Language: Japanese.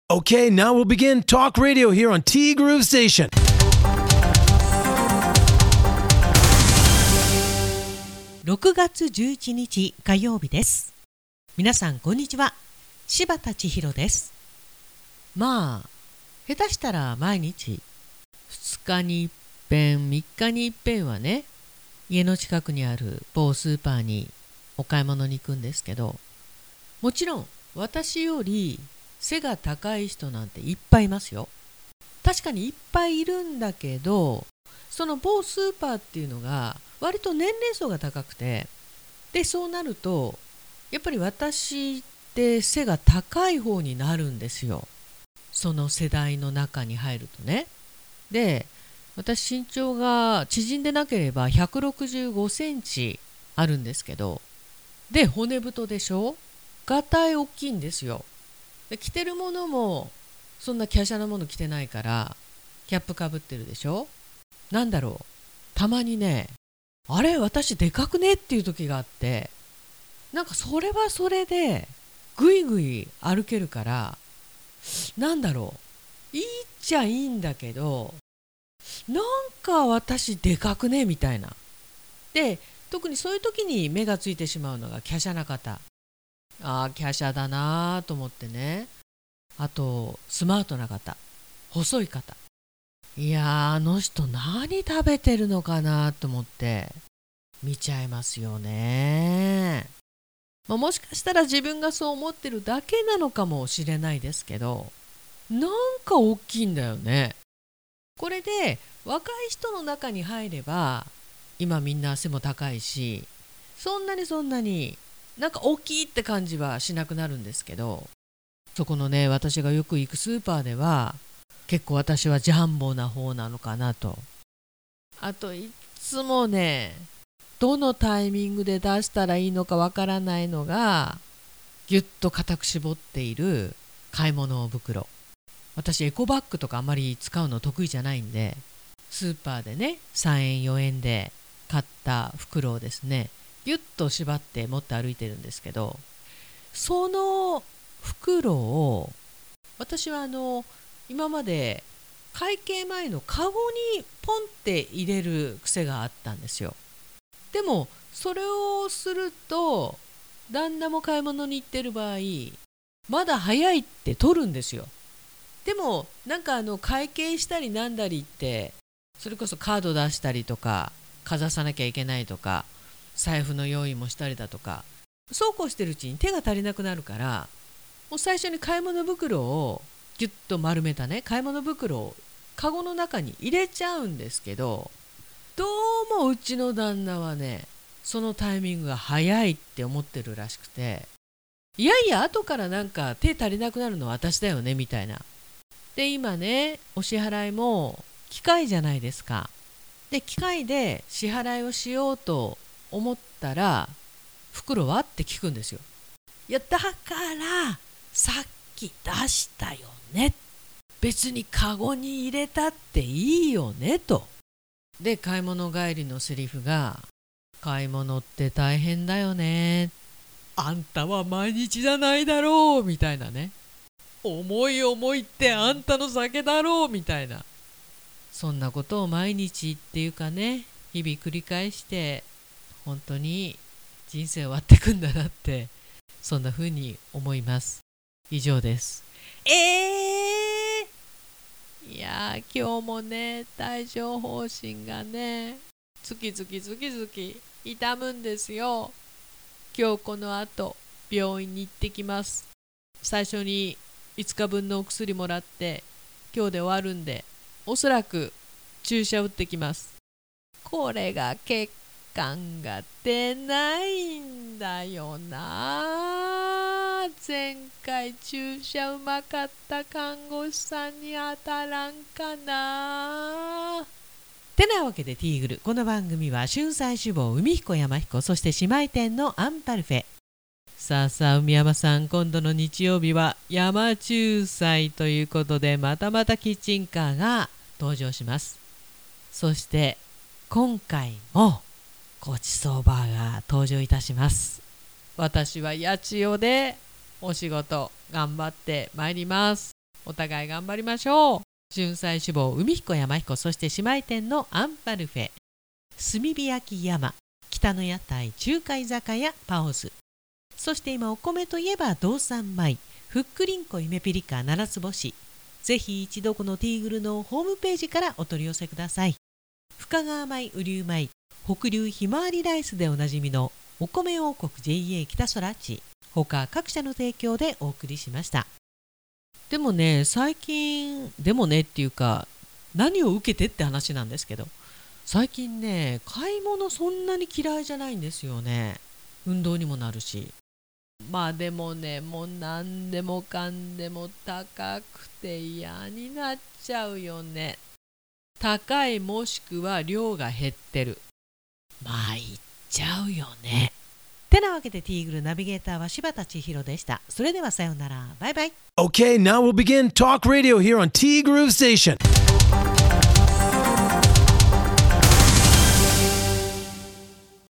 Okay, now we'll begin Talk Radio here on T Groove Station. 6月11日火曜日です。皆さんこんにちは。柴田千尋です。まあ下手したら毎日2日に一遍3日に一遍はね、家の近くにある某スーパーにお買い物に行くんですけど、もちろん私より背が高い人なんていっぱいいますよ。確かにいっぱいいるんだけど、その某スーパーっていうのが割と年齢層が高くて、でそうなるとやっぱり私って背が高い方になるんですよ。その世代の中に入るとね。で私身長が縮んでなければ165センチあるんですけど、で骨太でしょ、がたい大きいんですよ。で着てるものもそんな華奢なもの着てないからキャップかぶってるでしょ。なんだろう、たまにね、あれ私でかくねっていう時があって、なんかそれはそれでぐいぐい歩けるから、なんだろう、いいっちゃいいんだけど、なんか私でかくねみたいな。で特にそういう時に目がついてしまうのが華奢な方。ああ華奢だなと思ってね。あとスマートな方、細い方、いやーあの人何食べてるのかなと思って見ちゃいますよね。もしかしたら自分がそう思ってるだけなのかもしれないですけど、なんか大きいんだよね。これで若い人の中に入れば今みんな背も高いし、そんなになんか大きいって感じはしなくなるんですけど、そこのね私がよく行くスーパーでは結構私はジャンボな方なのかなと。あといつもね、どのタイミングで出したらいいのかわからないのが、ぎゅっと固く絞っている買い物袋。私エコバッグとかあまり使うの得意じゃないんで、スーパーでね3円4円で買った袋をですねぎゅっと縛って持って歩いてるんですけど、その袋を私は今まで会計前のカゴにポンって入れる癖があったんですよ。でもそれをすると旦那も買い物に行ってる場合まだ早いって取るんですよ。でもなんか会計したりなんだりって、それこそカード出したりとかかざさなきゃいけないとか財布の用意もしたりだとか、そうこうしてるうちに手が足りなくなるから、もう最初に買い物袋をギュッと丸めたね買い物袋をカゴの中に入れちゃうんですけど、どうもうちの旦那はねそのタイミングが早いって思ってるらしくて、いやいや後からなんか手足りなくなるのは私だよねみたいな。で今ねお支払いも機械じゃないですか。で機械で支払いをしようと思ったら袋はって聞くんですよ。いやだからさっき出したよね、別にカゴに入れたっていいよねと。で買い物帰りのセリフが、買い物って大変だよね、あんたは毎日じゃないだろうみたいなね、重い重いってあんたの酒だろうみたいな、そんなことを毎日っていうかね日々繰り返して本当に人生終わってくんだなって、そんな風に思います。以上です。いや今日もね帯状疱疹がね月々痛むんですよ。今日この後病院に行ってきます。最初に5日分のお薬もらって今日で終わるんで、おそらく注射打ってきます。これが血管が出ないんだよな。前回注射うまかった看護師さんに当たらんかな。てなわけでティーグル、この番組は春菜志望海彦山彦、そして姉妹店のアンパルフェ。さあ海山さん、今度の日曜日は山中祭ということでまたキッチンカーが登場します。そして今回もごちそうバーが登場いたします。私は八千代でお仕事頑張ってまいります。 お互い頑張りましょう。純菜志望海彦山彦、そして姉妹店のアンパルフェ、炭火焼き山、北の屋台中華居酒屋パオズ、そして今お米といえば道産米、ふっくりんこ夢ピリカ7つ星。ぜひ一度このティーグルのホームページからお取り寄せください。深川米、雨竜米、北流ひまわりライスでおなじみのお米王国 JA 北空地、他各社の提供でお送りしました。でもね、最近、でもねっていうか、何を受けてって話なんですけど、最近ね、買い物そんなに嫌いじゃないんですよね。運動にもなるし。まあでもね、もう何でもかんでも高くて嫌になっちゃうよね。高いもしくは量が減ってる。まあ言っちゃうよね。てなわけでティーグルナビゲーターは柴田千尋でした。それではさようなら。バイバイ。 Okay, now we'll begin Talk Radio here on T Groove Station.